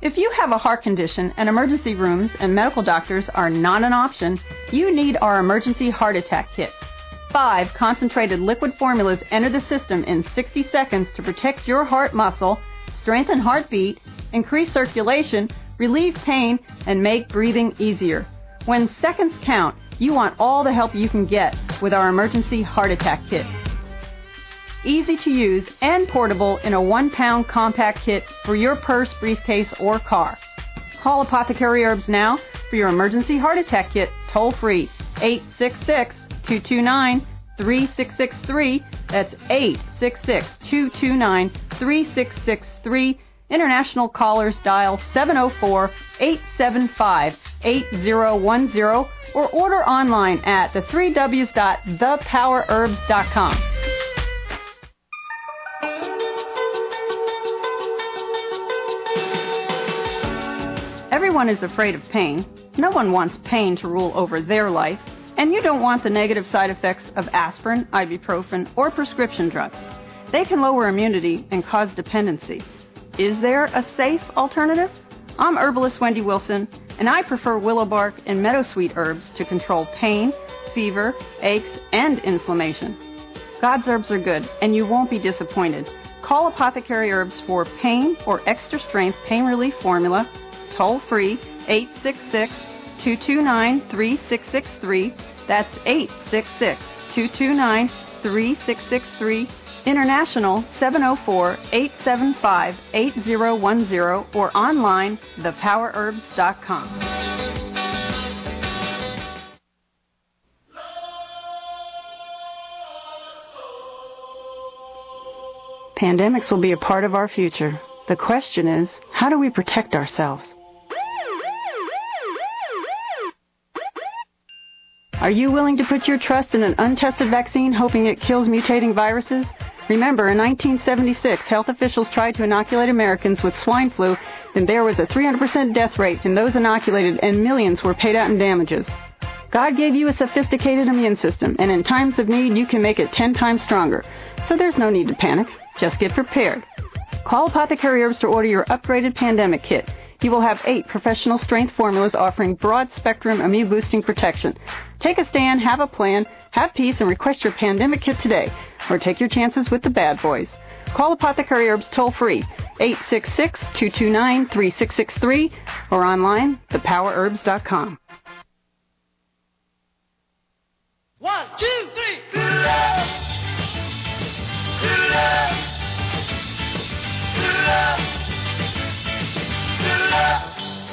If you have a heart condition and emergency rooms and medical doctors are not an option, you need our emergency heart attack kit. 5 concentrated liquid formulas enter the system in 60 seconds to protect your heart muscle, strengthen heartbeat, increase circulation, relieve pain, and make breathing easier. When seconds count, you want all the help you can get with our emergency heart attack kit. Easy to use and portable in a 1-pound compact kit for your purse, briefcase, or car. Call Apothecary Herbs now for your emergency heart attack kit toll free 866-229-3663. That's 866-229-3663. International callers dial 704-875-8010 or order online at the3ws.thepowerherbs.com. Everyone is afraid of pain. No one wants pain to rule over their life, and you don't want the negative side effects of aspirin, ibuprofen, or prescription drugs. They can lower immunity and cause dependency. Is there a safe alternative? I'm herbalist Wendy Wilson, and I prefer willow bark and meadowsweet herbs to control pain, fever, aches, and inflammation. God's herbs are good, and you won't be disappointed. Call Apothecary Herbs for pain or extra strength pain relief formula, toll free 866-229-3663. That's 866-229-3663. International 704-875-8010 or online thepowerherbs.com. Pandemics will be a part of our future. The question is, how do we protect ourselves? Are you willing to put your trust in an untested vaccine hoping it kills mutating viruses? Remember, in 1976, health officials tried to inoculate Americans with swine flu, and there was a 300% death rate in those inoculated, and millions were paid out in damages. God gave you a sophisticated immune system, and in times of need, you can make it 10 times stronger. So there's no need to panic. Just get prepared. Call Apothecary Herbs to order your upgraded pandemic kit. You will have 8 professional strength formulas offering broad-spectrum immune-boosting protection. Take a stand, have a plan, have peace, and request your pandemic kit today. Or take your chances with the bad boys. Call Apothecary Herbs toll-free, 866-229-3663, or online, thepowerherbs.com. 1, 2, 3. Good love. Good love. Good love. Good love.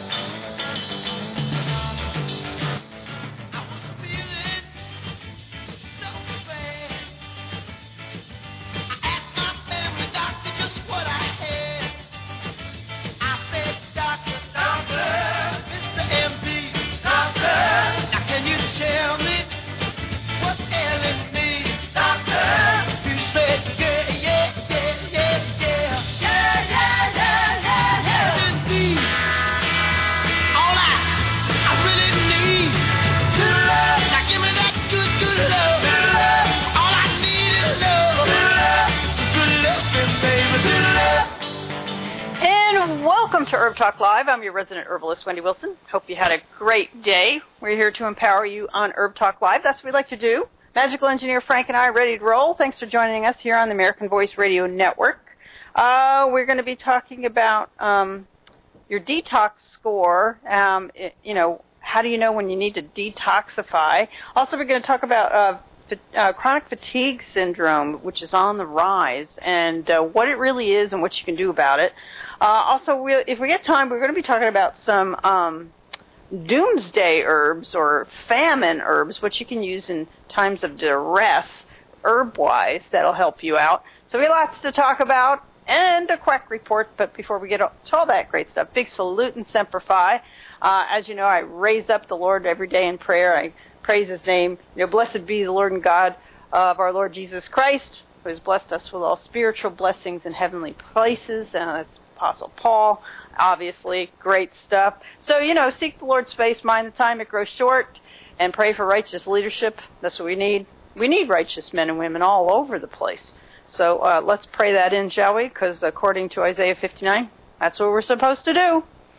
Welcome to Herb Talk Live. I'm your resident herbalist, Wendy Wilson. Hope you had a great day. We're here to empower you on Herb Talk Live. That's what we like to do. Magical engineer Frank and I are ready to roll. Thanks for joining us here on the American Voice Radio Network. We're going to be talking about your detox score. How do you know when you need to detoxify? Also, we're going to talk about chronic fatigue syndrome, which is on the rise, and what it really is and what you can do about it. Also, if we get time, we're going to be talking about some doomsday herbs or famine herbs, which you can use in times of duress, herb-wise, that'll help you out. So we have lots to talk about, and a quack report, but before we get to all that great stuff, big salute and semper fi. As you know, I raise up the Lord every day in prayer. I praise His name. Blessed be the Lord and God of our Lord Jesus Christ, who has blessed us with all spiritual blessings in heavenly places. That's Apostle Paul, obviously, great stuff. So, seek the Lord's face, mind the time it grows short, and pray for righteous leadership. That's what we need. We need righteous men and women all over the place. So let's pray that in, shall we? Because according to Isaiah 59, that's what we're supposed to do.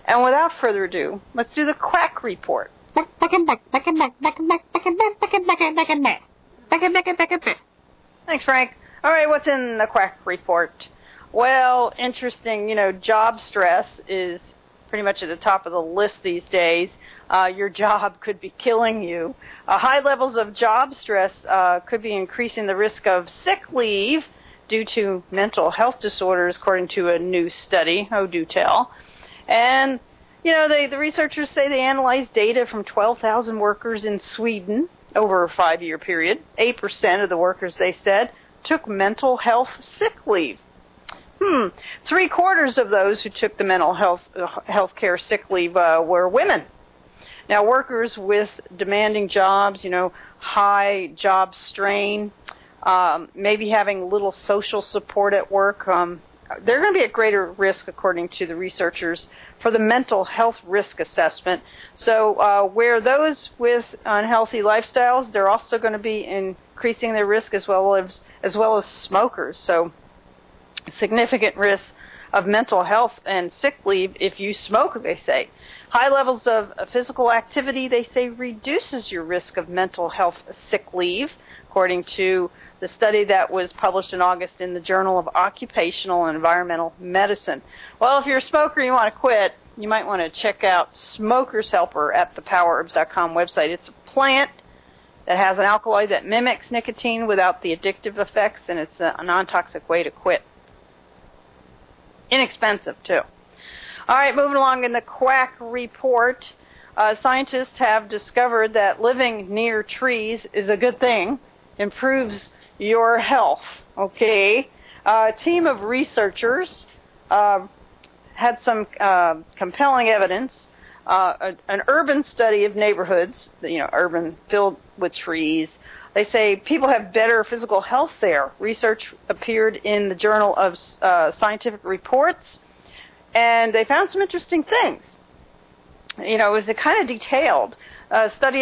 And without further ado, let's do the quack report. Thanks, Frank. All right, what's in the quack report? Well, interesting, job stress is pretty much at the top of the list these days. Your job could be killing you. High levels of job stress could be increasing the risk of sick leave due to mental health disorders, according to a new study. Oh, do tell. And, the researchers say they analyzed data from 12,000 workers in Sweden over a 5-year period. 8% of the workers, they said, took mental health sick leave. 3/4 of those who took the mental health care sick leave were women. Now, workers with demanding jobs, high job strain, maybe having little social support at work, they're going to be at greater risk, according to the researchers, for the mental health risk assessment. So where those with unhealthy lifestyles, they're also going to be increasing their risk as well as smokers. So significant risk of mental health and sick leave if you smoke, they say. High levels of physical activity, they say, reduces your risk of mental health sick leave, according to the study that was published in August in the Journal of Occupational and Environmental Medicine. Well, if you're a smoker and you want to quit, you might want to check out Smoker's Helper at the PowerHerbs.com website. It's a plant that has an alkaloid that mimics nicotine without the addictive effects, and it's a non-toxic way to quit. Inexpensive, too. All right, moving along in the quack report, scientists have discovered that living near trees is a good thing, improves your health, okay? A team of researchers had some compelling evidence, an urban study of neighborhoods, urban filled with trees. They say people have better physical health there. Research appeared in the Journal of Scientific Reports, and they found some interesting things. It was kind of detailed. A study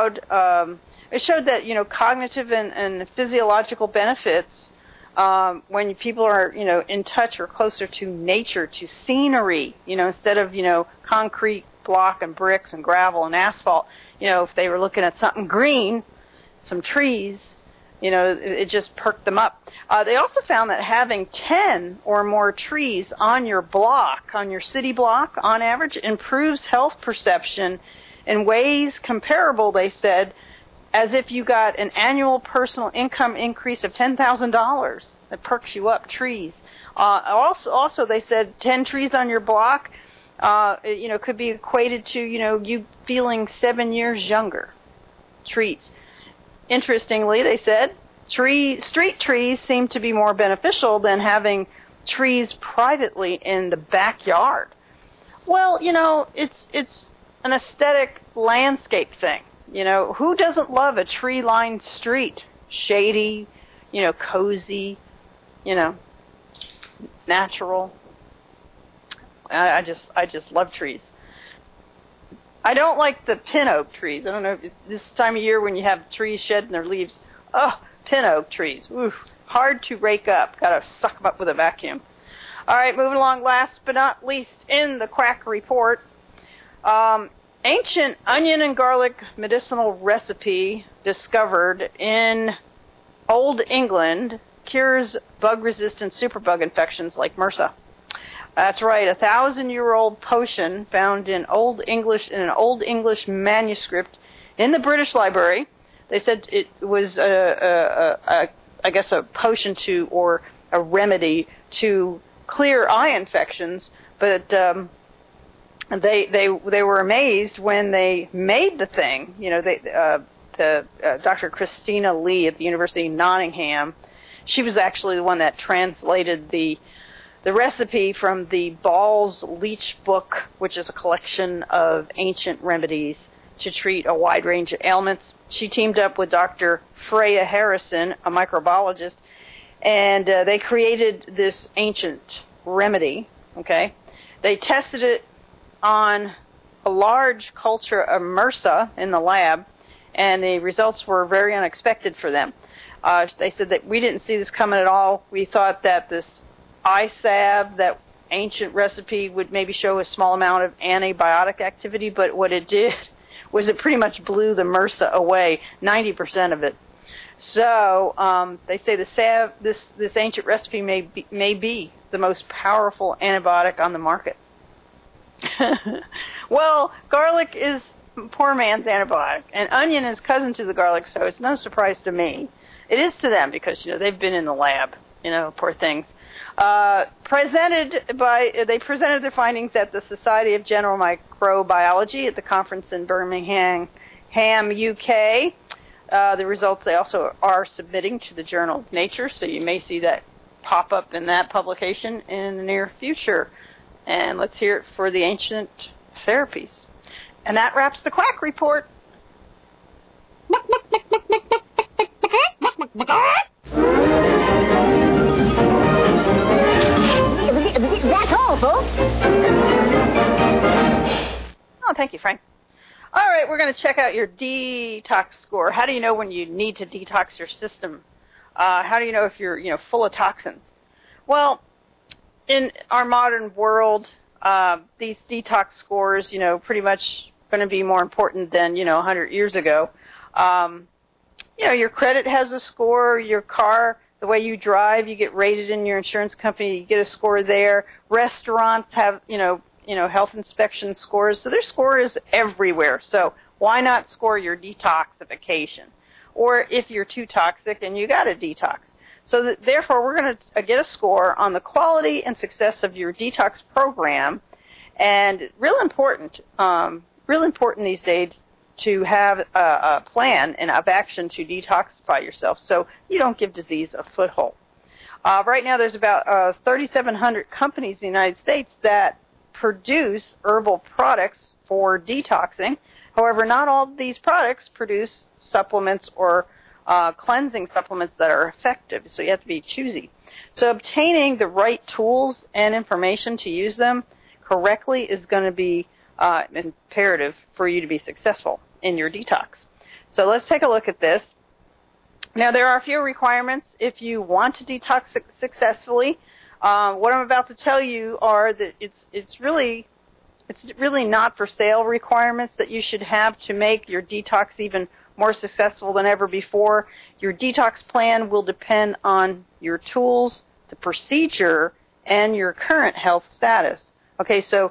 it showed that, cognitive and physiological benefits when people are, in touch or closer to nature, to scenery, instead of, concrete block and bricks and gravel and asphalt. If they were looking at something green, some trees, it just perked them up. They also found that having 10 or more trees on your block, on your city block, on average, improves health perception in ways comparable, they said, as if you got an annual personal income increase of $10,000. That perks you up, trees. Also, they said 10 trees on your block, could be equated to, you feeling 7 years younger. Trees. Interestingly, they said, street trees seem to be more beneficial than having trees privately in the backyard. Well, it's an aesthetic landscape thing. Who doesn't love a tree-lined street? Shady, cozy, natural. I just love trees. I don't like the pin oak trees. I don't know if it's this time of year when you have trees shedding their leaves. Oh, pin oak trees. Oof, hard to rake up. Got to suck them up with a vacuum. All right, moving along. Last but not least, in the quack report, ancient onion and garlic medicinal recipe discovered in Old England cures bug-resistant superbug infections like MRSA. That's right, a 1,000-year-old potion found in an Old English manuscript in the British Library. They said it was a potion or a remedy to clear eye infections, but they were amazed when they made the thing. Dr. Christina Lee at the University of Nottingham, she was actually the one that translated the recipe from the Ball's Leech Book, which is a collection of ancient remedies to treat a wide range of ailments. She teamed up with Dr. Freya Harrison, a microbiologist, and they created this ancient remedy, okay? They tested it on a large culture of MRSA in the lab, and the results were very unexpected for them. They said that we didn't see this coming at all. We thought that this eye salve that ancient recipe would maybe show a small amount of antibiotic activity, but what it did was it pretty much blew the MRSA away, 90% of it. So they say this ancient recipe may be the most powerful antibiotic on the market. Well, garlic is poor man's antibiotic, and onion is cousin to the garlic, so it's no surprise to me. It is to them because, they've been in the lab, poor things. They presented their findings at the Society of General Microbiology at the conference in Birmingham, UK. The results they also are submitting to the Journal of Nature, so you may see that pop up in that publication in the near future. And let's hear it for the ancient therapies. And that wraps the Quack Report. That's all, folks. Oh, thank you, Frank. All right, we're going to check out your detox score. How do you know when you need to detox your system? How do you know if you're, full of toxins? Well, in our modern world, these detox scores, pretty much going to be more important than, 100 years ago. Your credit has a score, your car, the way you drive, you get rated in your insurance company, you get a score there. Restaurants have, health inspection scores. So there's scores everywhere. So why not score your detoxification? Or if you're too toxic and you got to detox. So therefore, we're going to get a score on the quality and success of your detox program. And real important these days to have a plan and of action to detoxify yourself so you don't give disease a foothold. Right now, there's about 3,700 companies in the United States that produce herbal products for detoxing. However, not all of these products produce supplements or cleansing supplements that are effective, so you have to be choosy. So obtaining the right tools and information to use them correctly is going to be imperative for you to be successful in your detox. So let's take a look at this. Now, there are a few requirements if you want to detox successfully. What I'm about to tell you are that it's really not for sale requirements that you should have to make your detox even more successful than ever before. Your detox plan will depend on your tools, the procedure, and your current health status. Okay, so,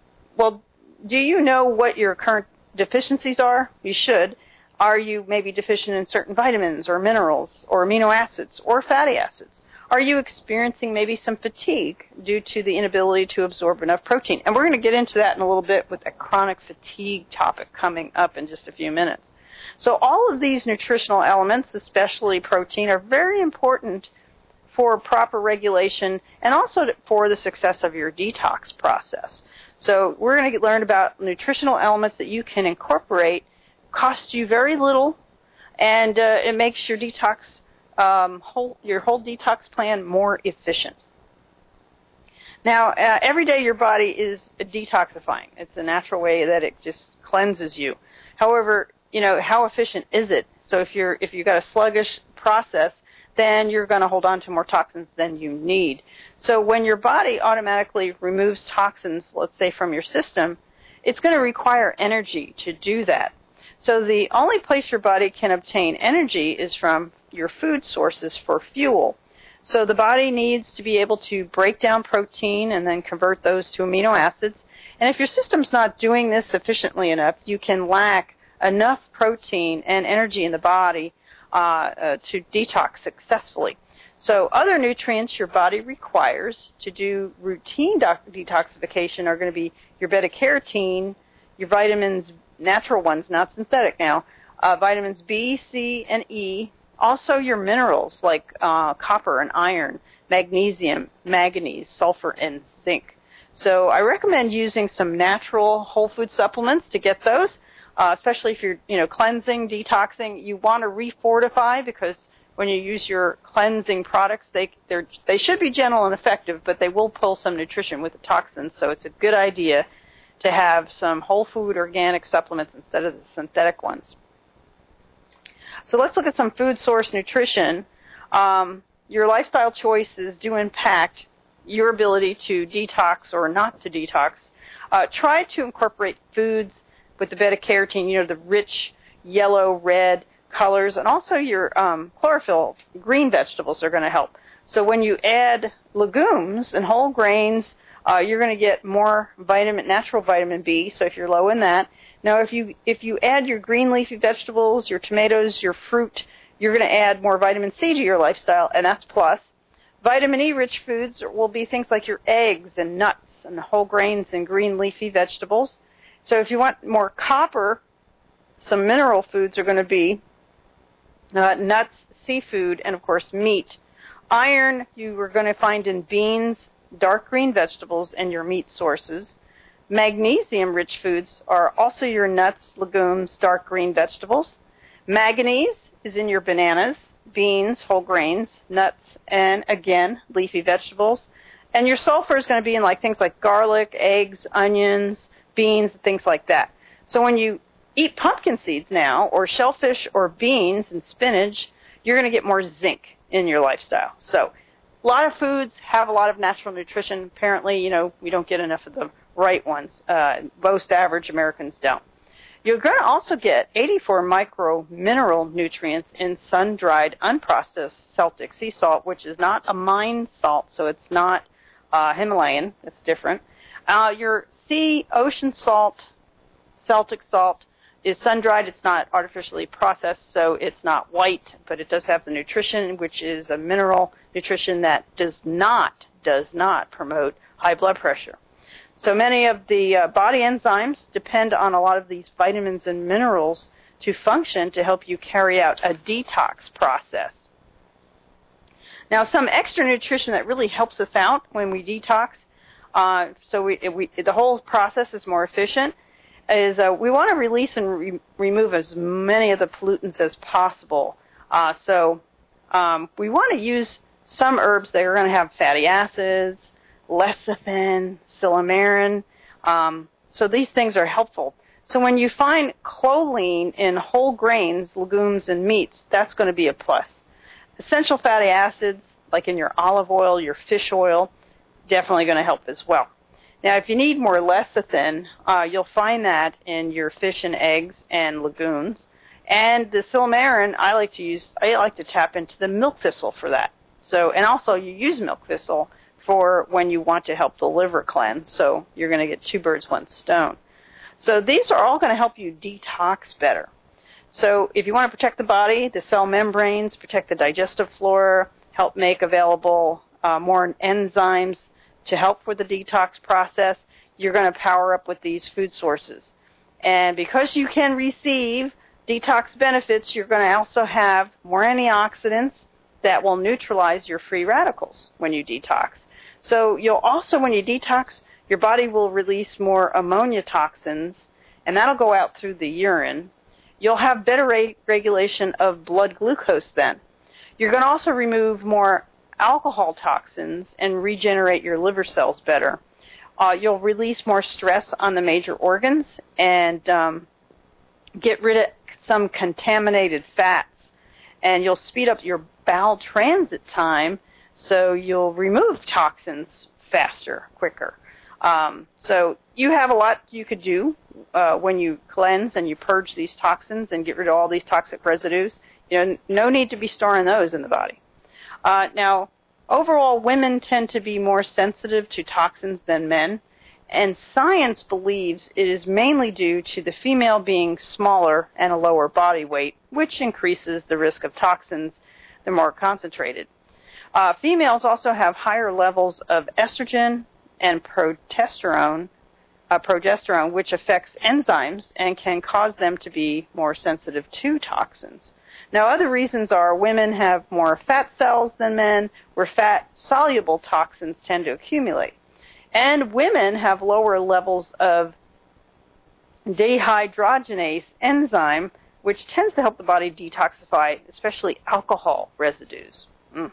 do you know what your current deficiencies are? You should. Are you maybe deficient in certain vitamins or minerals or amino acids or fatty acids? Are you experiencing maybe some fatigue due to the inability to absorb enough protein? And we're going to get into that in a little bit with a chronic fatigue topic coming up in just a few minutes. So all of these nutritional elements, especially protein, are very important for proper regulation and also for the success of your detox process. So we're going to learn about nutritional elements that you can incorporate, cost you very little, and it makes your detox your whole detox plan more efficient. Now, every day your body is detoxifying. It's a natural way that it just cleanses you. However, how efficient is it? So if you've got a sluggish process, then you're going to hold on to more toxins than you need. So when your body automatically removes toxins, let's say from your system, it's going to require energy to do that. So the only place your body can obtain energy is from your food sources for fuel. So the body needs to be able to break down protein and then convert those to amino acids. And if your system's not doing this efficiently enough, you can lack enough protein and energy in the body to detox successfully. So other nutrients your body requires to do routine detoxification are going to be your beta-carotene, your vitamins, natural ones, not synthetic now, vitamins B, C, and E, also your minerals like copper and iron, magnesium, manganese, sulfur, and zinc. So I recommend using some natural whole food supplements to get those, especially if you're cleansing, detoxing. You want to refortify because when you use your cleansing products, they should be gentle and effective, but they will pull some nutrition with the toxins, so it's a good idea to have some whole food organic supplements instead of the synthetic ones. So let's look at some food source nutrition. Your lifestyle choices do impact, your ability to detox or not to detox, try to incorporate foods with the beta-carotene, the rich yellow, red colors, and also your chlorophyll, green vegetables are going to help. So when you add legumes and whole grains, you're going to get more natural vitamin B, so if you're low in that. Now, if you add your green leafy vegetables, your tomatoes, your fruit, you're going to add more vitamin C to your lifestyle, and that's plus. Vitamin E-rich foods will be things like your eggs and nuts and whole grains and green leafy vegetables. So if you want more copper, some mineral foods are going to be nuts, seafood, and, of course, meat. Iron you are going to find in beans, dark green vegetables, and your meat sources. Magnesium-rich foods are also your nuts, legumes, dark green vegetables. Manganese is in your bananas, beans, whole grains, nuts, and, again, leafy vegetables. And your sulfur is going to be in things like garlic, eggs, onions, beans, things like that. So when you eat pumpkin seeds now, or shellfish, or beans and spinach, you're going to get more zinc in your lifestyle. So a lot of foods have a lot of natural nutrition. Apparently, we don't get enough of the right ones. Most average Americans don't. You're going to also get 84 micro-mineral nutrients in sun-dried, unprocessed Celtic sea salt, which is not a mine salt, so it's not Himalayan. It's different. Your ocean salt, Celtic salt, is sun-dried. It's not artificially processed, so it's not white, but it does have the nutrition, which is a mineral nutrition that does not promote high blood pressure. So many of the body enzymes depend on a lot of these vitamins and minerals to function to help you carry out a detox process. Now, some extra nutrition that really helps us out when we detox, so the whole process is more efficient, is we want to release and remove as many of the pollutants as possible. So we want to use some herbs that are going to have fatty acids, lecithin, silymarin. So these things are helpful. So when you find choline in whole grains, legumes, and meats, that's going to be a plus. Essential fatty acids, like in your olive oil, your fish oil, definitely going to help as well. Now, if you need more lecithin, you'll find that in your fish and eggs and legumes. And the silymarin, I like to tap into the milk thistle for that. So, and also you use milk thistle for when you want to help the liver cleanse. So you're going to get two birds, one stone. So these are all going to help you detox better. So if you want to protect the body, the cell membranes, protect the digestive flora, help make available more enzymes to help with the detox process, you're going to power up with these food sources. And because you can receive detox benefits, you're going to also have more antioxidants that will neutralize your free radicals when you detox. So you'll also, when you detox, your body will release more ammonia toxins, and that'll go out through the urine. You'll have better regulation of blood glucose then. You're going to also remove more alcohol toxins and regenerate your liver cells better. You'll release more stress on the major organs and get rid of some contaminated fats. And you'll speed up your bowel transit time, so you'll remove toxins faster, quicker. So you have a lot you could do when you cleanse and you purge these toxins and get rid of all these toxic residues. No need to be storing those in the body. Now, overall, women tend to be more sensitive to toxins than men, and science believes it is mainly due to the female being smaller and a lower body weight, which increases the risk of toxins. They're more concentrated. Females also have higher levels of estrogen and progesterone, which affects enzymes and can cause them to be more sensitive to toxins. Now, other reasons are women have more fat cells than men, where fat-soluble toxins tend to accumulate. And women have lower levels of dehydrogenase enzyme, which tends to help the body detoxify, especially alcohol residues.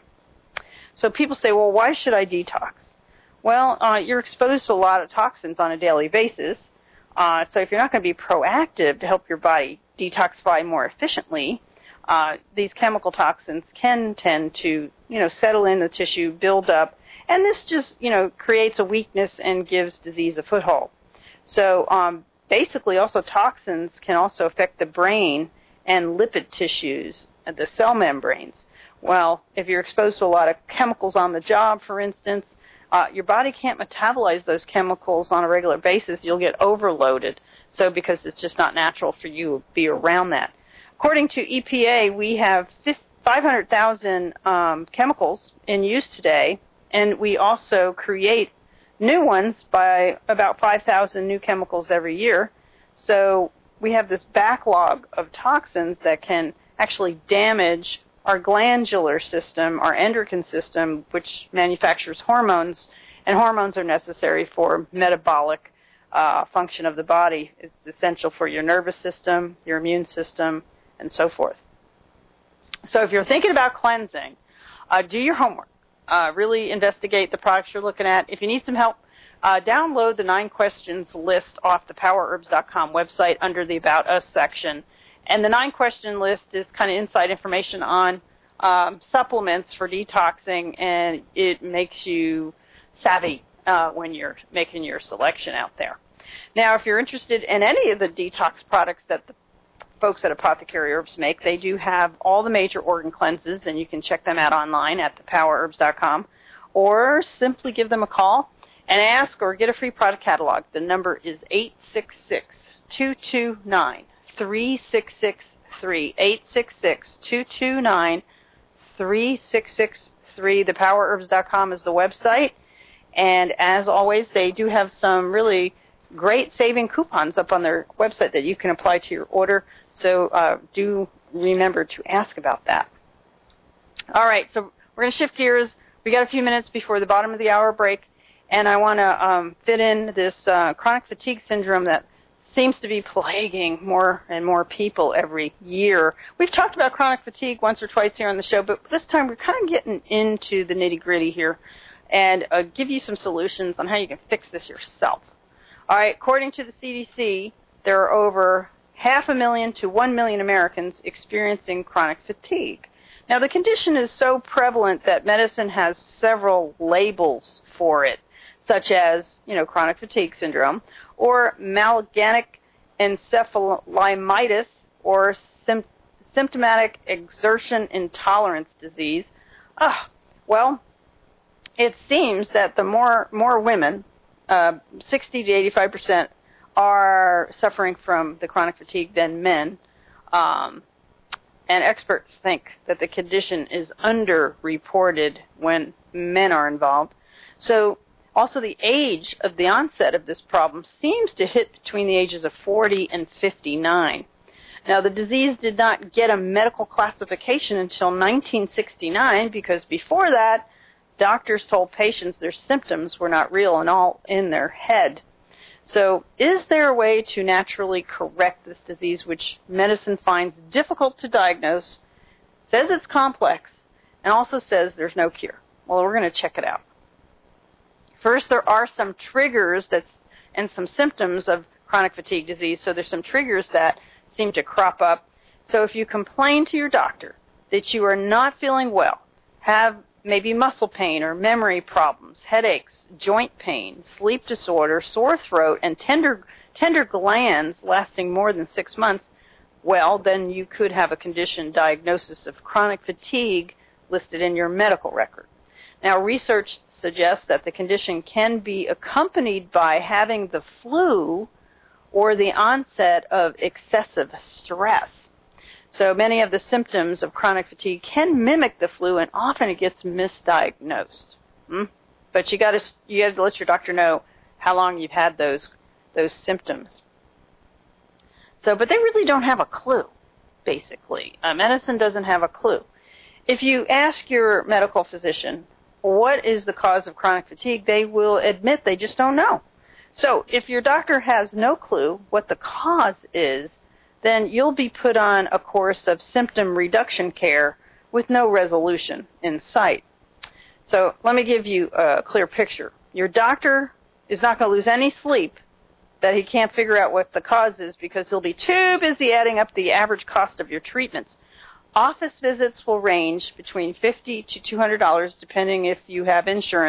So people say, well, why should I detox? Well, you're exposed to a lot of toxins on a daily basis. So if you're not going to be proactive to help your body detoxify more efficiently, these chemical toxins can tend to, settle in the tissue, build up, And this just, creates a weakness and gives disease a foothold. So basically also toxins can also affect the brain and lipid tissues, the cell membranes. Well, if you're exposed to a lot of chemicals on the job, for instance, your body can't metabolize those chemicals on a regular basis. You'll get overloaded. So because it's just not natural for you to be around that. According to EPA, we have 500,000 chemicals in use today, and we also create new ones by about 5,000 new chemicals every year. So we have this backlog of toxins that can actually damage our glandular system, our endocrine system, which manufactures hormones, and hormones are necessary for metabolic function of the body. It's essential for your nervous system, your immune system, and so forth. So if you're thinking about cleansing, do your homework. Really investigate the products you're looking at. If you need some help, download the 9 questions list off the PowerHerbs.com website under the About Us section. And the 9-question list is kind of inside information on supplements for detoxing, and it makes you savvy when you're making your selection out there. Now, if you're interested in any of the detox products that the folks at Apothecary Herbs make, they do have all the major organ cleanses, and you can check them out online at thepowerherbs.com, or simply give them a call and ask or get a free product catalog. The number is 866-229-3663, 866-229-3663. Thepowerherbs.com is the website. And as always, they do have some really great saving coupons up on their website that you can apply to your order. So do remember to ask about that. All right, so we're going to shift gears. We got a few minutes before the bottom of the hour break, and I want to fit in this chronic fatigue syndrome that seems to be plaguing more and more people every year. We've talked about chronic fatigue once or twice here on the show, but this time we're kind of getting into the nitty-gritty here and give you some solutions on how you can fix this yourself. All right, according to the CDC, there are over 500,000 to 1 million Americans experiencing chronic fatigue. Now, the condition is so prevalent that medicine has several labels for it, such as, chronic fatigue syndrome, or myalgic encephalomyelitis, or symptomatic exertion intolerance disease. Well, it seems that the more women, 60 to 85%, are suffering from the chronic fatigue than men. And experts think that the condition is underreported when men are involved. So also the age of the onset of this problem seems to hit between the ages of 40 and 59. Now, the disease did not get a medical classification until 1969 because before that, doctors told patients their symptoms were not real and all in their head. So is there a way to naturally correct this disease, which medicine finds difficult to diagnose, says it's complex, and also says there's no cure? Well, we're going to check it out. First, there are some triggers and some symptoms of chronic fatigue disease. So there's some triggers that seem to crop up. So if you complain to your doctor that you are not feeling well, have maybe muscle pain or memory problems, headaches, joint pain, sleep disorder, sore throat, and tender glands lasting more than 6 months, well, then you could have a condition diagnosis of chronic fatigue listed in your medical record. Now, research suggests that the condition can be accompanied by having the flu or the onset of excessive stress. So many of the symptoms of chronic fatigue can mimic the flu, and often it gets misdiagnosed. But you got to let your doctor know how long you've had those symptoms. So, but they really don't have a clue. Basically, medicine doesn't have a clue. If you ask your medical physician what is the cause of chronic fatigue, they will admit they just don't know. So, if your doctor has no clue what the cause is, then you'll be put on a course of symptom reduction care with no resolution in sight. So let me give you a clear picture. Your doctor is not going to lose any sleep that he can't figure out what the cause is because he'll be too busy adding up the average cost of your treatments. Office visits will range between $50 to $200 depending if you have insurance.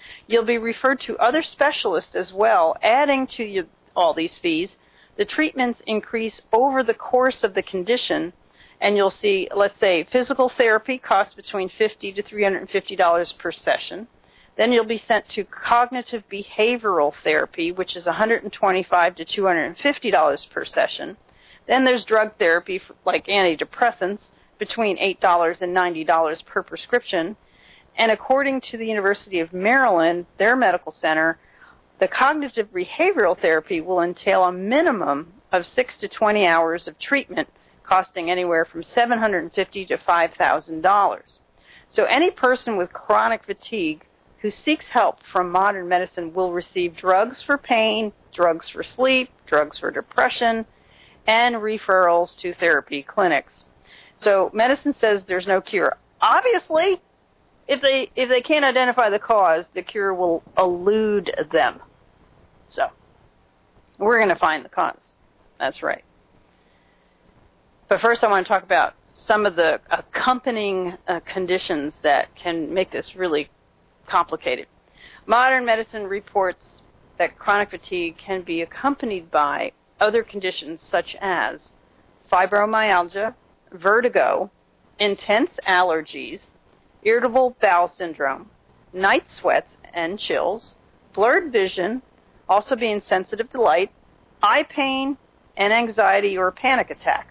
You'll be referred to other specialists as well, adding to all these fees. The treatments increase over the course of the condition, and you'll see, let's say, physical therapy costs between $50 to $350 per session. Then you'll be sent to cognitive behavioral therapy, which is $125 to $250 per session. Then there's drug therapy, like antidepressants, between $8 and $90 per prescription. And according to the University of Maryland, their medical center, the cognitive behavioral therapy will entail a minimum of 6 to 20 hours of treatment, costing anywhere from $750 to $5,000. So any person with chronic fatigue who seeks help from modern medicine will receive drugs for pain, drugs for sleep, drugs for depression, and referrals to therapy clinics. So medicine says there's no cure. Obviously, if they can't identify the cause, the cure will elude them. So we're going to find the cause. That's right. But first I want to talk about some of the accompanying conditions that can make this really complicated. Modern medicine reports that chronic fatigue can be accompanied by other conditions such as fibromyalgia, vertigo, intense allergies, irritable bowel syndrome, night sweats and chills, blurred vision, also being sensitive to light, eye pain, and anxiety or panic attacks.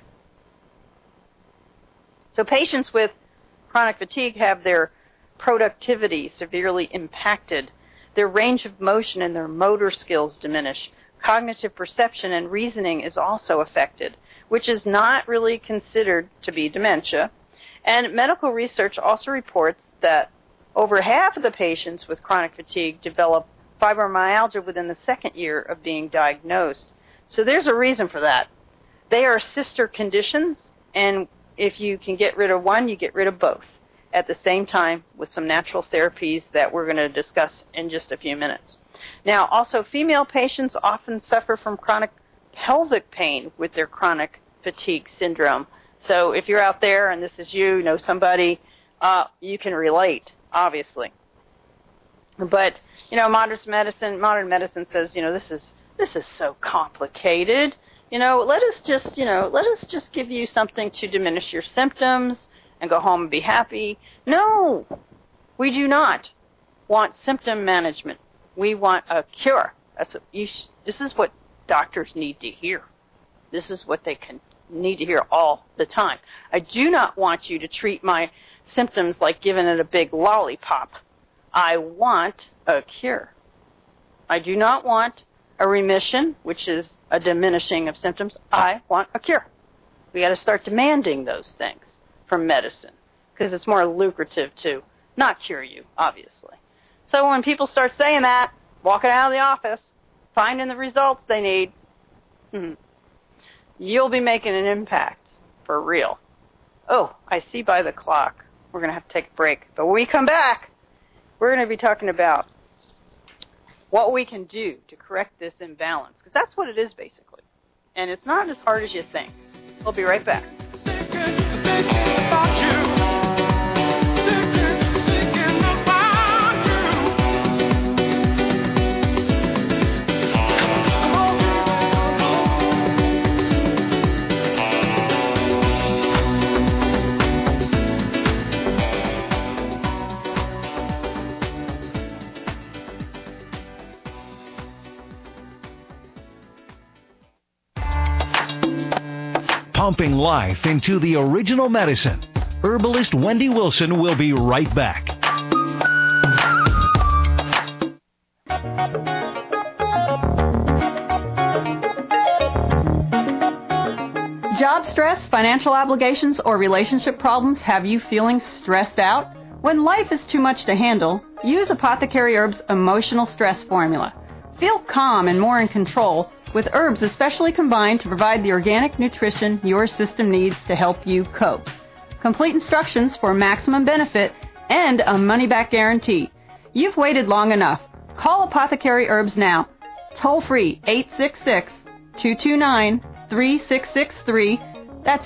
So patients with chronic fatigue have their productivity severely impacted, their range of motion and their motor skills diminish, cognitive perception and reasoning is also affected, which is not really considered to be dementia. And medical research also reports that over half of the patients with chronic fatigue develop fibromyalgia within the second year of being diagnosed. So there's a reason for that. They are sister conditions, and if you can get rid of one, you get rid of both at the same time with some natural therapies that we're going to discuss in just a few minutes. Now, also, female patients often suffer from chronic pelvic pain with their chronic fatigue syndrome. So if you're out there and this is you, know somebody, you can relate, obviously. But, modern medicine says, this is so complicated. Let us just give you something to diminish your symptoms and go home and be happy. No, we do not want symptom management. We want a cure. This is what doctors need to hear. This is what they need to hear all the time. I do not want you to treat my symptoms like giving it a big lollipop. I want a cure. I do not want a remission, which is a diminishing of symptoms. I want a cure. We got to start demanding those things from medicine because it's more lucrative to not cure you, obviously. So when people start saying that, walking out of the office, finding the results they need, you'll be making an impact for real. Oh, I see by the clock we're going to have to take a break. But when we come back, we're going to be talking about what we can do to correct this imbalance, because that's what it is basically. And it's not as hard as you think. We'll be right back. Pumping life into the original medicine. Herbalist Wendy Wilson will be right back. Job stress, financial obligations, or relationship problems have you feeling stressed out? When life is too much to handle, use Apothecary Herbs Emotional Stress Formula. Feel calm and more in control with herbs especially combined to provide the organic nutrition your system needs to help you cope. Complete instructions for maximum benefit and a money-back guarantee. You've waited long enough. Call Apothecary Herbs now. Toll free 866-229-3663. That's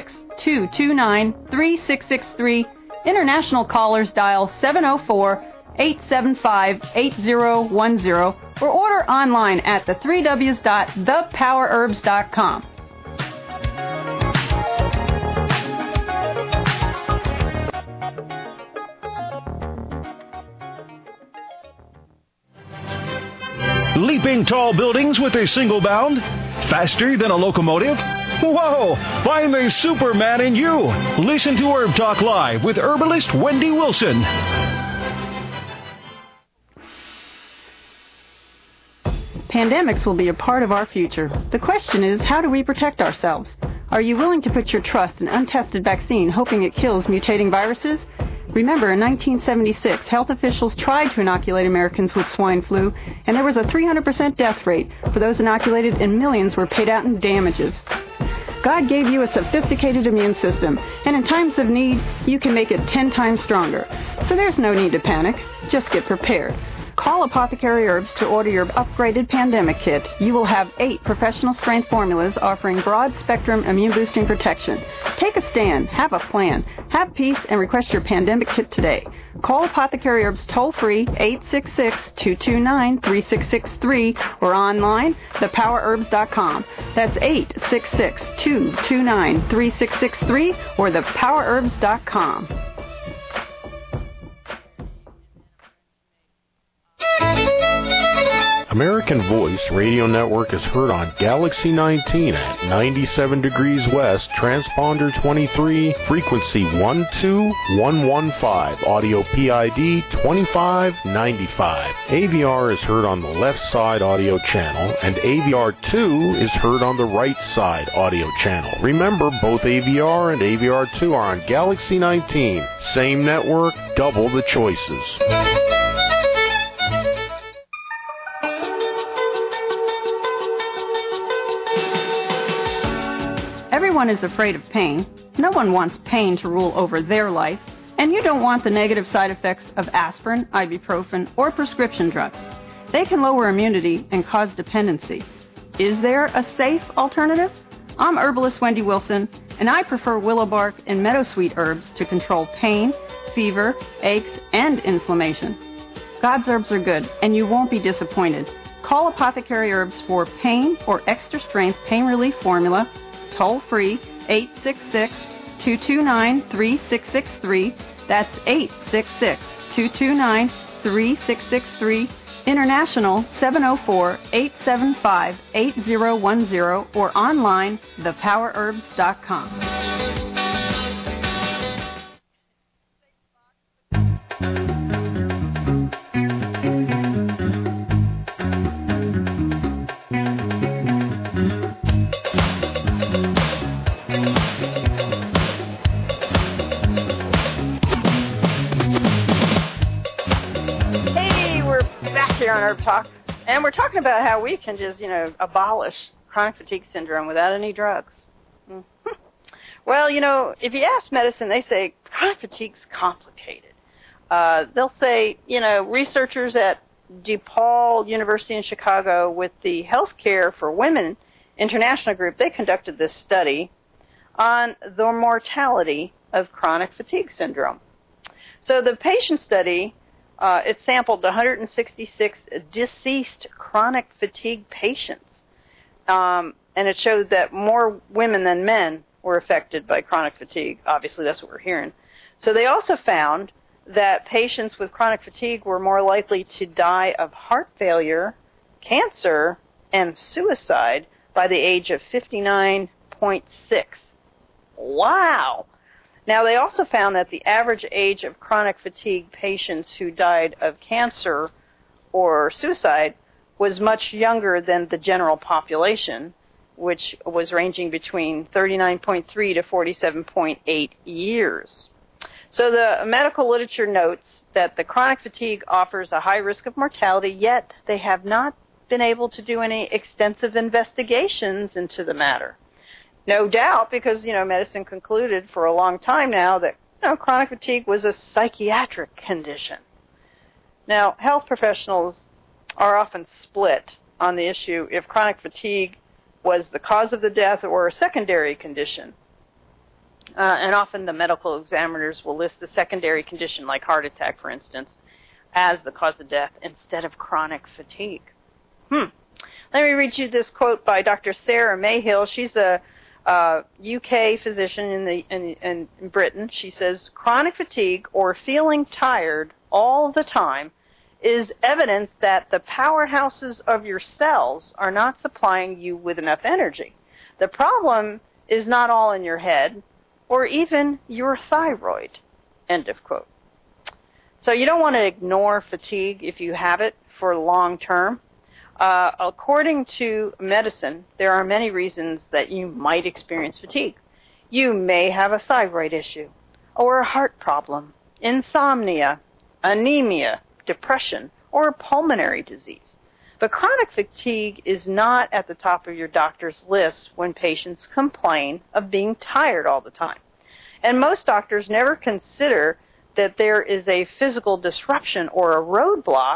866-229-3663. International callers dial 875-8010 or order online at the3ws.thepowerherbs.com. Leaping tall buildings with a single bound? Faster than a locomotive? Whoa! Find the Superman in you! Listen to Herb Talk Live with herbalist Wendy Wilson. Pandemics will be a part of our future. The question is, how do we protect ourselves? Are you willing to put your trust in untested vaccine hoping it kills mutating viruses? Remember, in 1976, health officials tried to inoculate Americans with swine flu, and there was a 300% death rate for those inoculated, and millions were paid out in damages. God gave you a sophisticated immune system, and in times of need, you can make it 10 times stronger. So there's no need to panic. Just get prepared. Call Apothecary Herbs to order your upgraded pandemic kit. You will have 8 professional-strength formulas offering broad-spectrum immune-boosting protection. Take a stand. Have a plan. Have peace and request your pandemic kit today. Call Apothecary Herbs toll-free 866-229-3663 or online, thepowerherbs.com. That's 866-229-3663 or thepowerherbs.com. American Voice Radio Network is heard on Galaxy 19 at 97 degrees west, transponder 23, frequency 12115, audio PID 2595. AVR is heard on the left side audio channel, and AVR2 is heard on the right side audio channel. Remember, both AVR and AVR2 are on Galaxy 19. Same network, double the choices. Everyone is afraid of pain. No one wants pain to rule over their life. And you don't want the negative side effects of aspirin, ibuprofen, or prescription drugs. They can lower immunity and cause dependency. Is there a safe alternative? I'm herbalist Wendy Wilson, and I prefer willow bark and meadowsweet herbs to control pain, fever, aches, and inflammation. God's herbs are good, and you won't be disappointed. Call Apothecary Herbs for pain or extra strength pain relief formula, toll-free, 866-229-3663. That's 866-229-3663. International, 704-875-8010 or online, thepowerherbs.com. On Herb Talk, and we're talking about how we can just, abolish chronic fatigue syndrome without any drugs. Mm-hmm. Well, if you ask medicine, they say chronic fatigue's complicated. They'll say, researchers at DePaul University in Chicago with the Healthcare for Women International Group, they conducted this study on the mortality of chronic fatigue syndrome. So the patient study, it sampled 166 deceased chronic fatigue patients, and it showed that more women than men were affected by chronic fatigue. Obviously, that's what we're hearing. So they also found that patients with chronic fatigue were more likely to die of heart failure, cancer, and suicide by the age of 59.6. Wow! Now, they also found that the average age of chronic fatigue patients who died of cancer or suicide was much younger than the general population, which was ranging between 39.3 to 47.8 years. So the medical literature notes that the chronic fatigue offers a high risk of mortality, yet they have not been able to do any extensive investigations into the matter. No doubt, because, medicine concluded for a long time now that, chronic fatigue was a psychiatric condition. Now, health professionals are often split on the issue if chronic fatigue was the cause of the death or a secondary condition. And often the medical examiners will list the secondary condition, like heart attack, for instance. as the cause of death instead of chronic fatigue. Let me read you this quote by Dr. Sarah Mayhill. She's a UK physician in Britain. She says, chronic fatigue or feeling tired all the time is evidence that the powerhouses of your cells are not supplying you with enough energy. The problem is not all in your head or even your thyroid. End of quote. So you don't want to ignore fatigue if you have it for long term. According to medicine, there are many reasons that you might experience fatigue. You may have a thyroid issue, or a heart problem, insomnia, anemia, depression, or a pulmonary disease. But chronic fatigue is not at the top of your doctor's list when patients complain of being tired all the time. And most doctors never consider that there is a physical disruption or a roadblock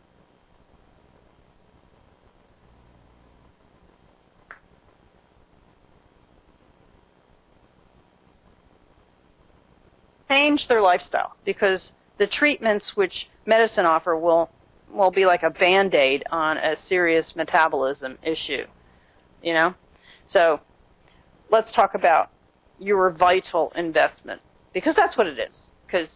change their lifestyle, because the treatments which medicine offer will be like a Band-Aid on a serious metabolism issue, you know? So let's talk about your vital investment, because that's what it is. Because,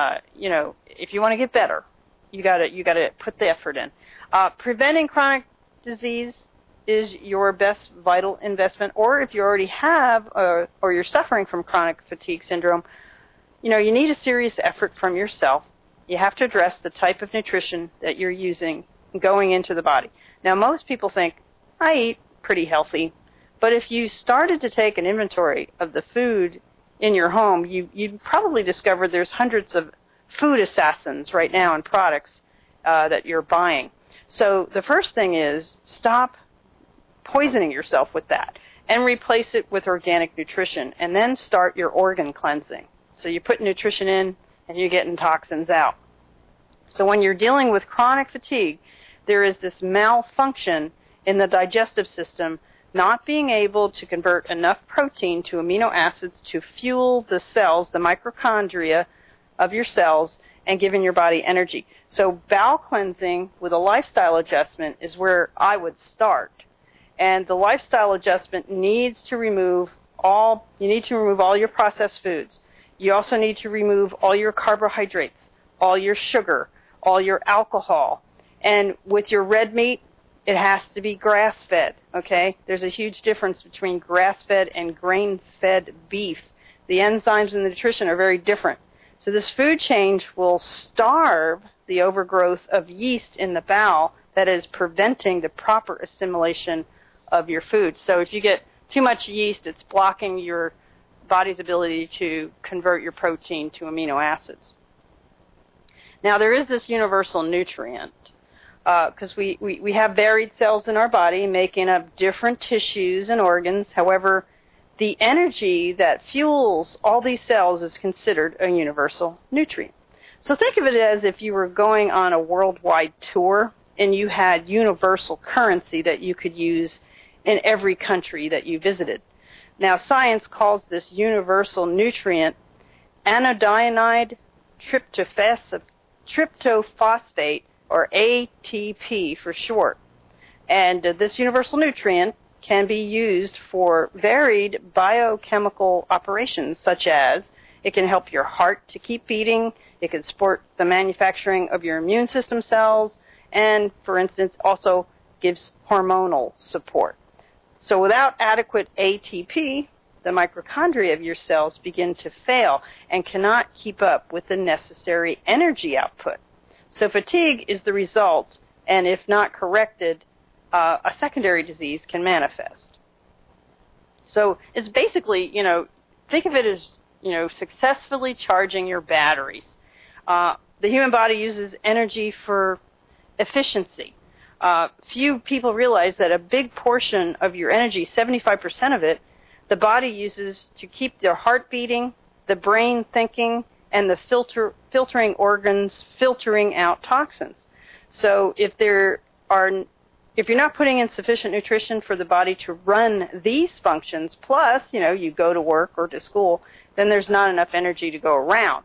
if you want to get better, you gotta put the effort in. Preventing chronic disease is your best vital investment, or if you already have or you're suffering from chronic fatigue syndrome, you need a serious effort from yourself. You have to address the type of nutrition that you're using going into the body. Now, most people think, I eat pretty healthy, but if you started to take an inventory of the food in your home, you'd probably discover there's hundreds of food assassins right now in products that you're buying. So the first thing is stop poisoning yourself with that and replace it with organic nutrition, and then start your organ cleansing. So you put nutrition in and you're getting toxins out. So when you're dealing with chronic fatigue, there is this malfunction in the digestive system, not being able to convert enough protein to amino acids to fuel the cells, the mitochondria of your cells, and giving your body energy. So bowel cleansing with a lifestyle adjustment is where I would start. And the lifestyle adjustment needs to remove all your processed foods. You also need to remove all your carbohydrates, all your sugar, all your alcohol. And with your red meat, it has to be grass-fed, okay? There's a huge difference between grass-fed and grain-fed beef. The enzymes and the nutrition are very different. So this food change will starve the overgrowth of yeast in the bowel that is preventing the proper assimilation of your food. So if you get too much yeast, it's blocking your body's ability to convert your protein to amino acids. Now, there is this universal nutrient, because we have varied cells in our body making up different tissues and organs. However, the energy that fuels all these cells is considered a universal nutrient. So think of it as if you were going on a worldwide tour and you had universal currency that you could use in every country that you visited. Now, science calls this universal nutrient anodionide tryptophosphate, or ATP for short. And this universal nutrient can be used for varied biochemical operations, such as it can help your heart to keep beating, it can support the manufacturing of your immune system cells, and, for instance, also gives hormonal support. So without adequate ATP, the mitochondria of your cells begin to fail and cannot keep up with the necessary energy output. So fatigue is the result, and if not corrected, a secondary disease can manifest. So it's basically, think of it as, successfully charging your batteries. The human body uses energy for efficiency. Few people realize that a big portion of your energy, 75% of it, the body uses to keep their heart beating, the brain thinking, and the filtering organs filtering out toxins. So if you're not putting in sufficient nutrition for the body to run these functions, plus, you go to work or to school, then there's not enough energy to go around.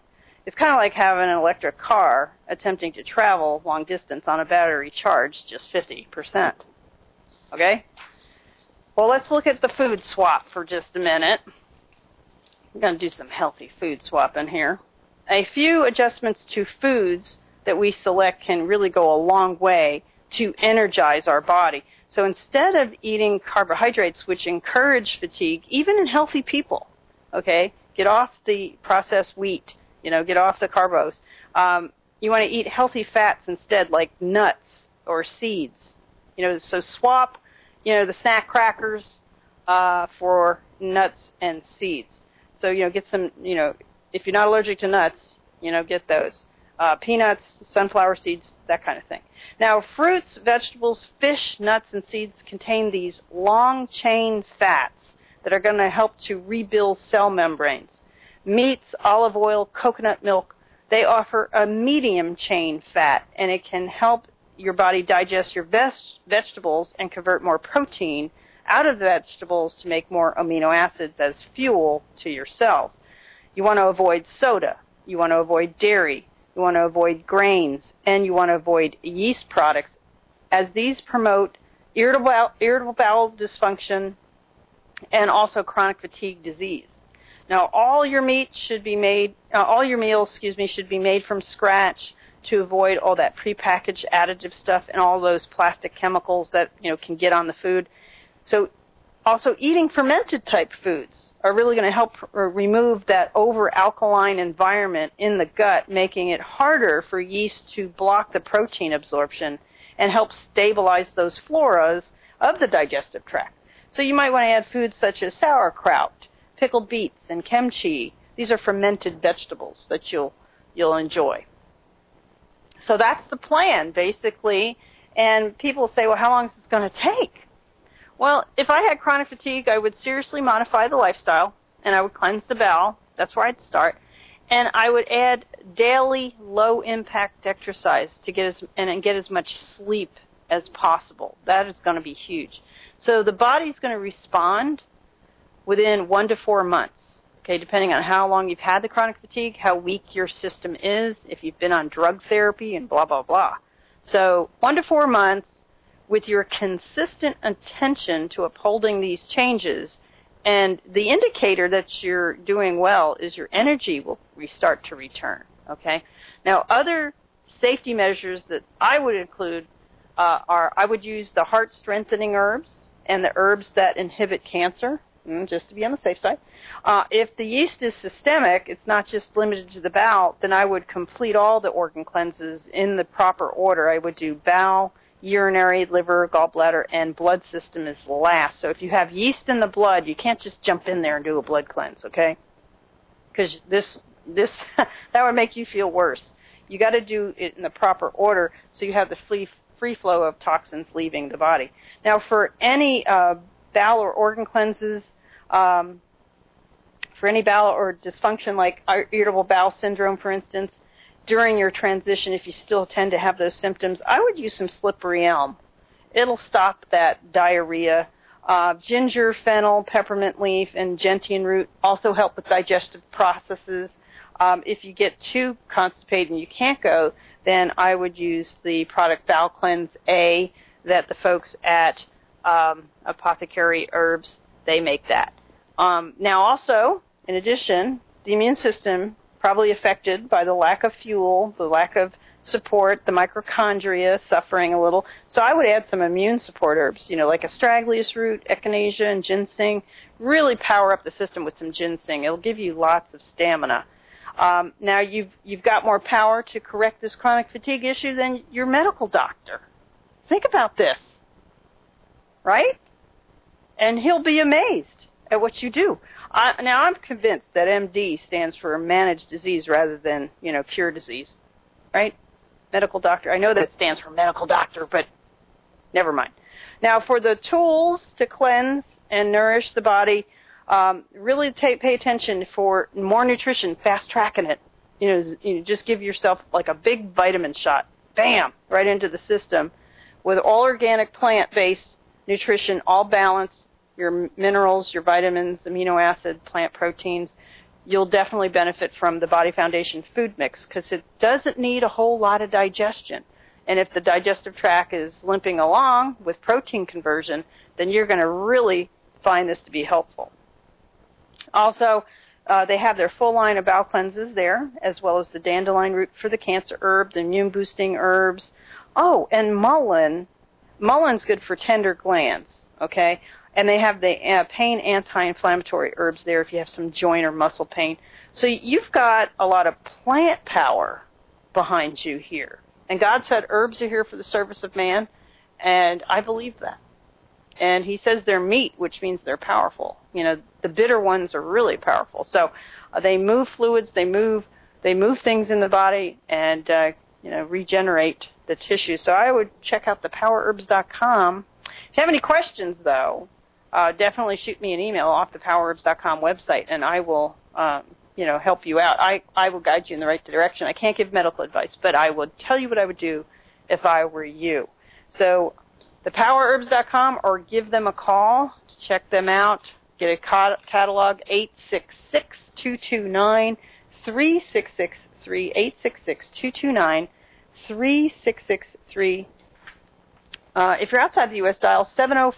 It's kind of like having an electric car attempting to travel long distance on a battery charged just 50%. Okay? Well, let's look at the food swap for just a minute. I'm going to do some healthy food swapping here. A few adjustments to foods that we select can really go a long way to energize our body. So instead of eating carbohydrates, which encourage fatigue, even in healthy people, okay, get off the processed wheat, get off the carbos. You want to eat healthy fats instead, like nuts or seeds. So swap, the snack crackers for nuts and seeds. So, get some, if you're not allergic to nuts, get those. Peanuts, sunflower seeds, that kind of thing. Now, fruits, vegetables, fish, nuts, and seeds contain these long-chain fats that are going to help to rebuild cell membranes. Meats, olive oil, coconut milk, they offer a medium-chain fat, and it can help your body digest your vegetables and convert more protein out of the vegetables to make more amino acids as fuel to your cells. You want to avoid soda. You want to avoid dairy. You want to avoid grains, and you want to avoid yeast products, as these promote irritable bowel dysfunction and also chronic fatigue disease. Now, all your meals should be made from scratch to avoid all that prepackaged additive stuff and all those plastic chemicals that can get on the food. So, also eating fermented type foods are really going to help remove that over-alkaline environment in the gut, making it harder for yeast to block the protein absorption and help stabilize those floras of the digestive tract. So you might want to add foods such as sauerkraut, pickled beets, and kimchi. These are fermented vegetables that you'll enjoy. So that's the plan, basically. And people say, well, how long is this going to take? Well, if I had chronic fatigue, I would seriously modify the lifestyle, and I would cleanse the bowel. That's where I'd start. And I would add daily low-impact exercise to get as much sleep as possible. That is going to be huge. So the body's going to respond within 1 to 4 months, okay, depending on how long you've had the chronic fatigue, how weak your system is, if you've been on drug therapy, and blah, blah, blah. So 1 to 4 months, with your consistent attention to upholding these changes, and the indicator that you're doing well is your energy will start to return, okay? Now, other safety measures that I would include I would use the heart-strengthening herbs and the herbs that inhibit cancer, just to be on the safe side. If the yeast is systemic, it's not just limited to the bowel, then I would complete all the organ cleanses in the proper order. I would do bowel, urinary, liver, gallbladder, and blood system is last. So if you have yeast in the blood, you can't just jump in there and do a blood cleanse, okay? Because this that would make you feel worse. You got to do it in the proper order so you have the free flow of toxins leaving the body. Now, for any bowel or organ cleanses, for any bowel or dysfunction like irritable bowel syndrome, for instance, during your transition, if you still tend to have those symptoms, I would use some slippery elm. It'll stop that diarrhea. Ginger, fennel, peppermint leaf, and gentian root also help with digestive processes. If you get too constipated and you can't go, then I would use the product Bowel Cleanse A that the folks at Apothecary Herbs, they make that. Now also, in addition, the immune system probably affected by the lack of fuel, the lack of support, the mitochondria suffering a little. So I would add some immune support herbs, like astragalus root, echinacea, and ginseng. Really power up the system with some ginseng. It'll give you lots of stamina. Now you've got more power to correct this chronic fatigue issue than your medical doctor. Think about this, right? And he'll be amazed at what you do. Now, I'm convinced that MD stands for manage disease rather than, cure disease, right? Medical doctor. I know that stands for medical doctor, but never mind. Now, for the tools to cleanse and nourish the body, really pay attention for more nutrition, fast-tracking it. Just give yourself like a big vitamin shot, bam, right into the system with all organic plant-based nutrition, all balanced, your minerals, your vitamins, amino acid, plant proteins, you'll definitely benefit from the Body Foundation food mix because it doesn't need a whole lot of digestion. And if the digestive tract is limping along with protein conversion, then you're going to really find this to be helpful. Also, they have their full line of bowel cleanses there, as well as the dandelion root for the cancer herb, the immune-boosting herbs. Oh, and mullein. Mullein is good for tender glands, okay? And they have the pain anti-inflammatory herbs there if you have some joint or muscle pain. So you've got a lot of plant power behind you here. And God said herbs are here for the service of man, and I believe that. And he says they're meat, which means they're powerful. You know, the bitter ones are really powerful. So they move fluids, they move things in the body, and regenerate the tissue. So I would check out thepowerherbs.com. If you have any questions, though, definitely shoot me an email off the powerherbs.com website, and I will, help you out. I will guide you in the right direction. I can't give medical advice, but I will tell you what I would do if I were you. So thepowerherbs.com, or give them a call to check them out. Get a catalog, 866-229-3663, 866-229-3663. If you're outside the U.S., dial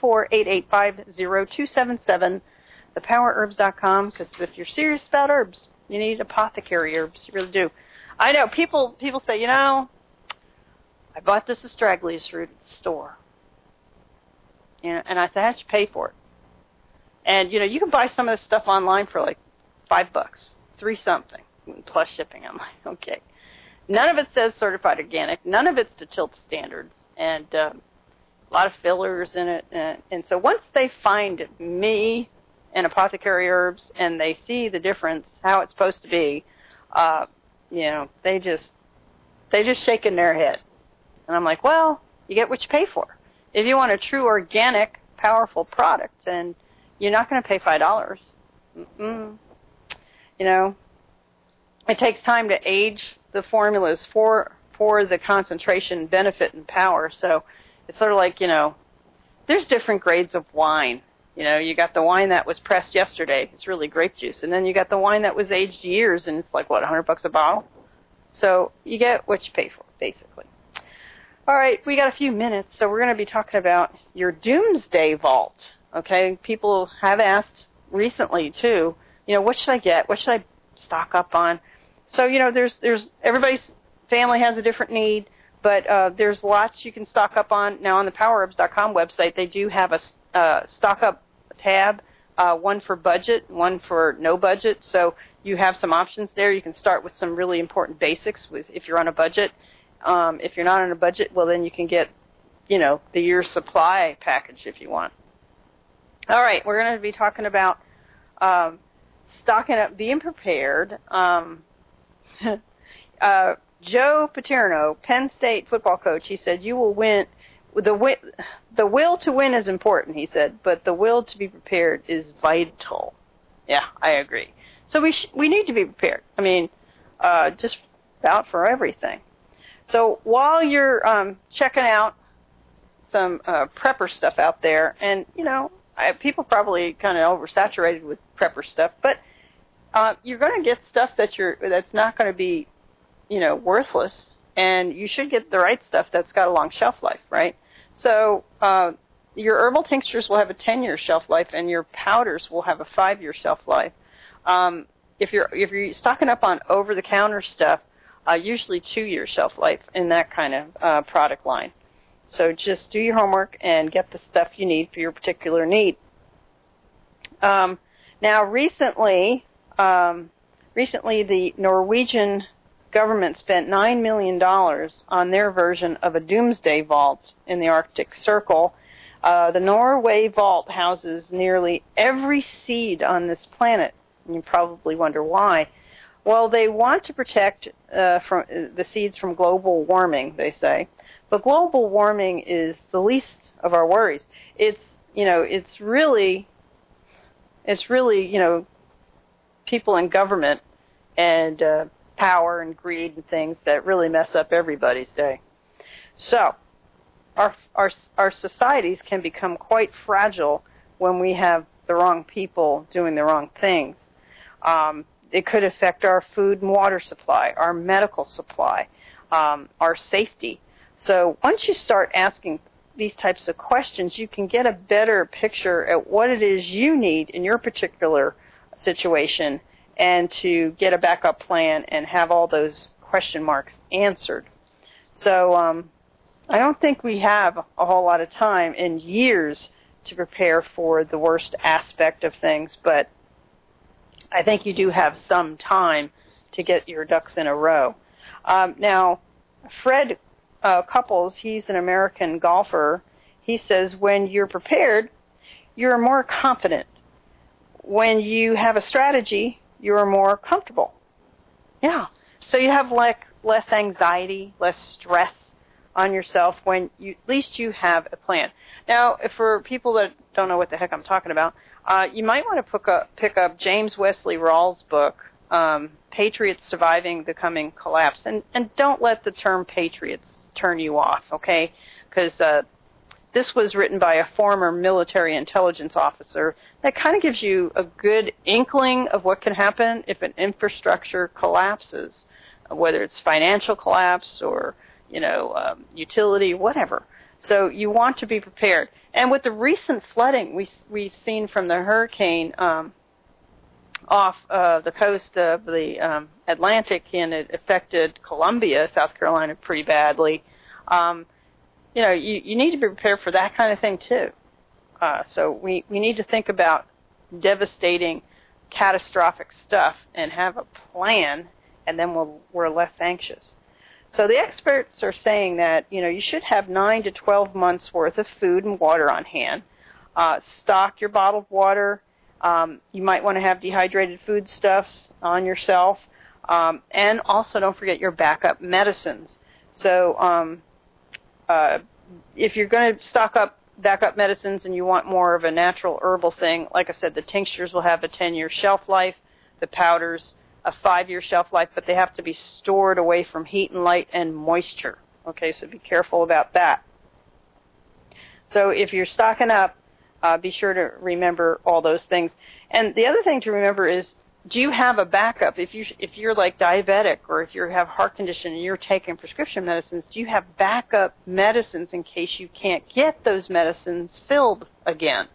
704-885-0277, thepowerherbs.com, because if you're serious about herbs, you need apothecary herbs. You really do. I know people say, I bought this astragalus root at the store. And I said, how did you pay for it? And, you can buy some of this stuff online for like $5, $3 something, plus shipping. I'm like, okay. None of it says certified organic. None of it's to tilt standard. And a lot of fillers in it. And so once they find me and apothecary herbs and they see the difference, how it's supposed to be, they just shake in their head. And I'm like, well, you get what you pay for. If you want a true organic, powerful product, then you're not going to pay $5. It takes time to age the formulas for the concentration, benefit, and power. So it's sort of like, there's different grades of wine. You got the wine that was pressed yesterday. It's really grape juice. And then you got the wine that was aged years, and it's like, $100 a bottle? So you get what you pay for, basically. All right, we got a few minutes, so we're going to be talking about your doomsday vault, okay? People have asked recently, too, what should I get? What should I stock up on? So, there's everybody's family has a different need, but there's lots you can stock up on. Now, on the powerherbs.com website, they do have a stock up tab, one for budget, one for no budget. So you have some options there. You can start with some really important basics if you're on a budget. If you're not on a budget, well, then you can get, the year's supply package if you want. All right, we're going to be talking about stocking up, being prepared. Joe Paterno, Penn State football coach, he said, you will win. The will to win is important, he said, but the will to be prepared is vital. Yeah, I agree. So we need to be prepared. I mean, just about for everything. So while you're checking out some prepper stuff out there, and, people probably kind of oversaturated with prepper stuff, but you're going to get stuff that's not going to be, worthless, and you should get the right stuff that's got a long shelf life, right? So your herbal tinctures will have a 10-year shelf life, and your powders will have a 5-year shelf life. If you're stocking up on over-the-counter stuff, usually 2-year shelf life in that kind of product line. So just do your homework and get the stuff you need for your particular need. Now, recently, the Norwegian government spent $9 million on their version of a doomsday vault in the Arctic Circle. The Norway vault houses nearly every seed on this planet. And you probably wonder why. Well, they want to protect from the seeds from global warming, they say. But global warming is the least of our worries. It's really people in government and power and greed and things that really mess up everybody's day. So, our societies can become quite fragile when we have the wrong people doing the wrong things. It could affect our food and water supply, our medical supply, our safety. So once you start asking these types of questions, you can get a better picture at what it is you need in your particular situation and to get a backup plan and have all those question marks answered. So I don't think we have a whole lot of time and years to prepare for the worst aspect of things, but I think you do have some time to get your ducks in a row. Now, Fred Couples, he's an American golfer. He says when you're prepared, you're more confident. When you have a strategy, you're more comfortable. Yeah. So you have less anxiety, less stress on yourself when at least you have a plan. Now, for people that don't know what the heck I'm talking about, you might want to pick up James Wesley Rawls' book, Patriots Surviving the Coming Collapse. And don't let the term patriots turn you off, okay? Because this was written by a former military intelligence officer that kind of gives you a good inkling of what can happen if an infrastructure collapses, whether it's financial collapse or, utility, whatever. So you want to be prepared. And with the recent flooding we've seen from the hurricane off the coast of the Atlantic, and it affected Columbia, South Carolina, pretty badly, you need to be prepared for that kind of thing too. So we need to think about devastating, catastrophic stuff and have a plan, and then we're less anxious. So the experts are saying that, you should have 9 to 12 months worth of food and water on hand. Stock your bottled water. You might want to have dehydrated foodstuffs on yourself. And also don't forget your backup medicines. So if you're going to stock up backup medicines and you want more of a natural herbal thing, like I said, the tinctures will have a 10-year shelf life, the powders a 5-year shelf life, but they have to be stored away from heat and light and moisture. Okay, so be careful about that. So if you're stocking up, be sure to remember all those things. And the other thing to remember is, do you have a backup? If you're like diabetic, or if you have heart condition and you're taking prescription medicines, do you have backup medicines in case you can't get those medicines filled again?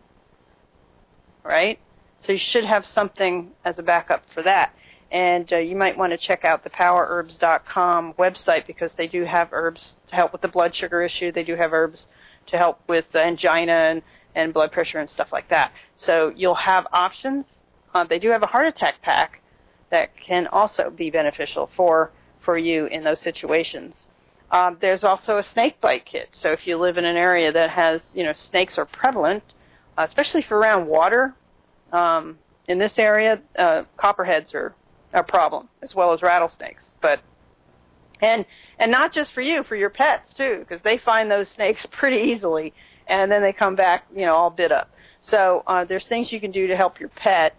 Right? So you should have something as a backup for that. And you might want to check out the powerherbs.com website, because they do have herbs to help with the blood sugar issue. They do have herbs to help with angina and blood pressure and stuff like that. So you'll have options. They do have a heart attack pack that can also be beneficial for you in those situations. There's also a snake bite kit. So if you live in an area that has, snakes are prevalent, especially for around water, in this area, copperheads are a problem, as well as rattlesnakes. And not just for you, for your pets too, because they find those snakes pretty easily, and then they come back, all bit up. So there's things you can do to help your pet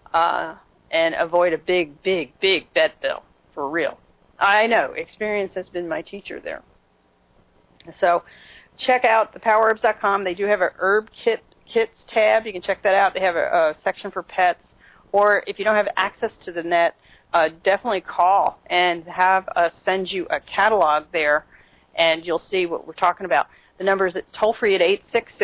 and avoid a big vet bill, for real. I know, experience has been my teacher there. So check out thepowerherbs.com. They do have a herb kits tab. You can check that out. They have a section for pets. Or if you don't have access to the net, definitely call and have us send you a catalog there, and you'll see what we're talking about. The number is toll-free at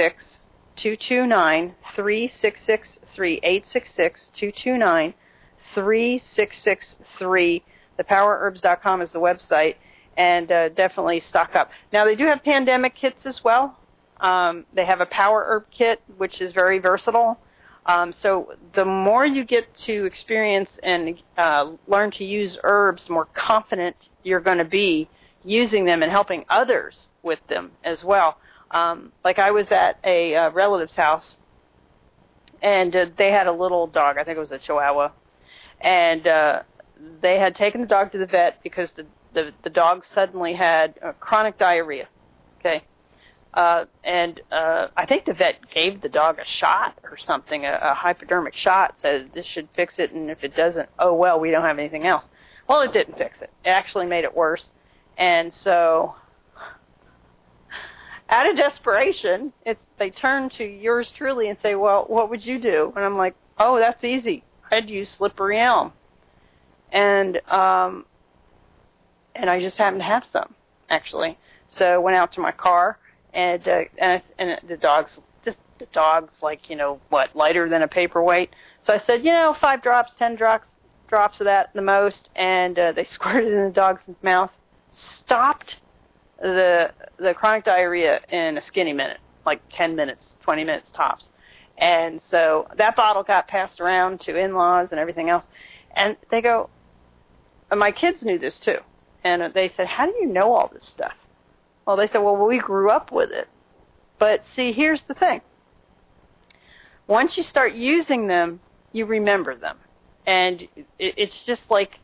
866-229-3663, 866-229-3663. Thepowerherbs.com is the website, and definitely stock up. Now, they do have pandemic kits as well. They have a Power Herb kit, which is very versatile. So the more you get to experience and learn to use herbs, the more confident you're going to be using them and helping others with them as well. Like I was at a relative's house, and they had a little dog. I think it was a Chihuahua. And they had taken the dog to the vet because the dog suddenly had chronic diarrhea. Okay. And I think the vet gave the dog a shot or something, a hypodermic shot, said this should fix it, and if it doesn't, oh well, we don't have anything else. Well, it didn't fix it. It actually made it worse. And so, out of desperation, they turn to yours truly and say, well, what would you do? And I'm like, oh, that's easy. I'd use slippery elm. And I just happened to have some, actually. So I went out to my car, and the dog's like, lighter than a paperweight. So I said, 5 drops, 10 drops of that the most, and they squirted it in the dog's mouth. Stopped the chronic diarrhea in a skinny minute, like 10 minutes, 20 minutes tops. And so that bottle got passed around to in-laws and everything else. And they go, and my kids knew this too. And they said, how do you know all this stuff? Well, they said, well, we grew up with it. But see, here's the thing. Once you start using them, you remember them. And it's just like,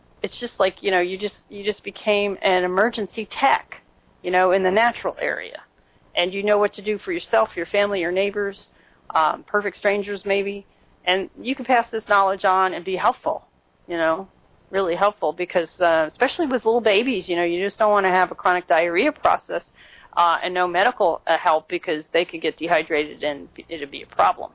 you just became an emergency tech, in the natural area. And you know what to do for yourself, your family, your neighbors, perfect strangers maybe. And you can pass this knowledge on and be helpful, really helpful, because especially with little babies, you just don't want to have a chronic diarrhea process and no medical help, because they could get dehydrated and it'd be a problem.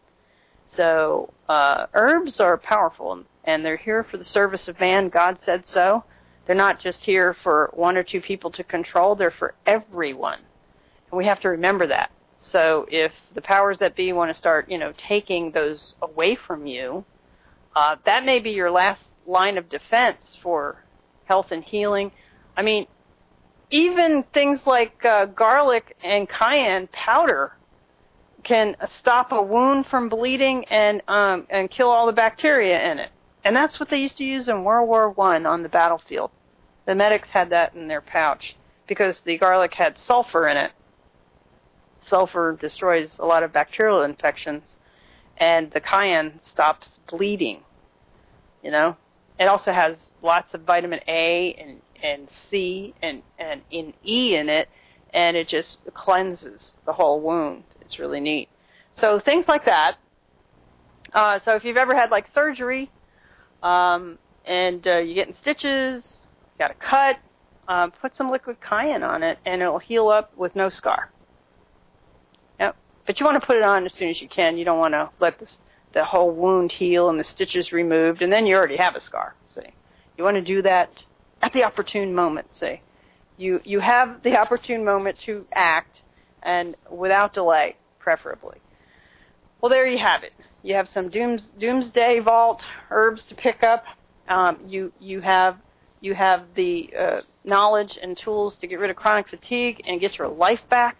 So herbs are powerful, and they're here for the service of man. God said so. They're not just here for 1 or 2 people to control. They're for everyone. And we have to remember that. So if the powers that be want to start, taking those away from you, that may be your last line of defense for health and healing. I mean, even things like garlic and cayenne powder can stop a wound from bleeding and kill all the bacteria in it. And that's what they used to use in World War I on the battlefield. The medics had that in their pouch because the garlic had sulfur in it. Sulfur destroys a lot of bacterial infections, and the cayenne stops bleeding. It also has lots of vitamin A and C and E in it, and it just cleanses the whole wound. It's really neat. So things like that. So if you've ever had like surgery, and you're getting stitches, got a cut, put some liquid cayenne on it, and it'll heal up with no scar. Yep. But you want to put it on as soon as you can. You don't want to let the whole wound heal and the stitches removed, and then you already have a scar. See, you want to do that at the opportune moment. See, you have the opportune moment to act, and without delay, preferably. Well, there you have it. You have some doomsday vault herbs to pick up. You have the knowledge and tools to get rid of chronic fatigue and get your life back.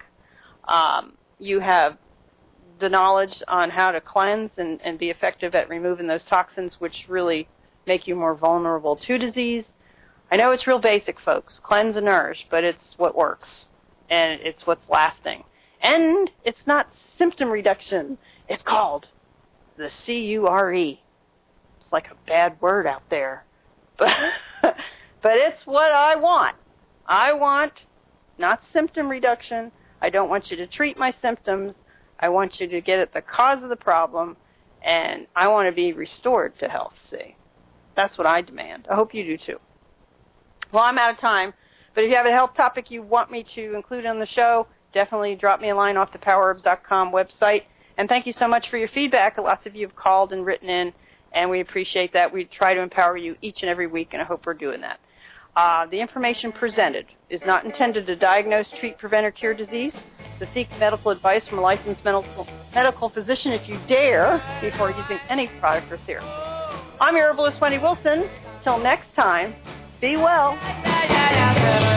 You have the knowledge on how to cleanse and be effective at removing those toxins, which really make you more vulnerable to disease. I know it's real basic, folks. Cleanse and nourish, but it's what works, and it's what's lasting. And it's not symptom reduction. It's called the CURE. It's like a bad word out there. But it's what I want. I want not symptom reduction. I don't want you to treat my symptoms. I want you to get at the cause of the problem, and I want to be restored to health, see. That's what I demand. I hope you do too. Well, I'm out of time, but if you have a health topic you want me to include on the show, definitely drop me a line off the PowerHerbs.com website. And thank you so much for your feedback. Lots of you have called and written in, and we appreciate that. We try to empower you each and every week, and I hope we're doing that. The information presented is not intended to diagnose, treat, prevent, or cure disease. So seek medical advice from a licensed medical physician if you dare before using any product or therapy. I'm your herbalist, Wendy Wilson. Till next time, be well.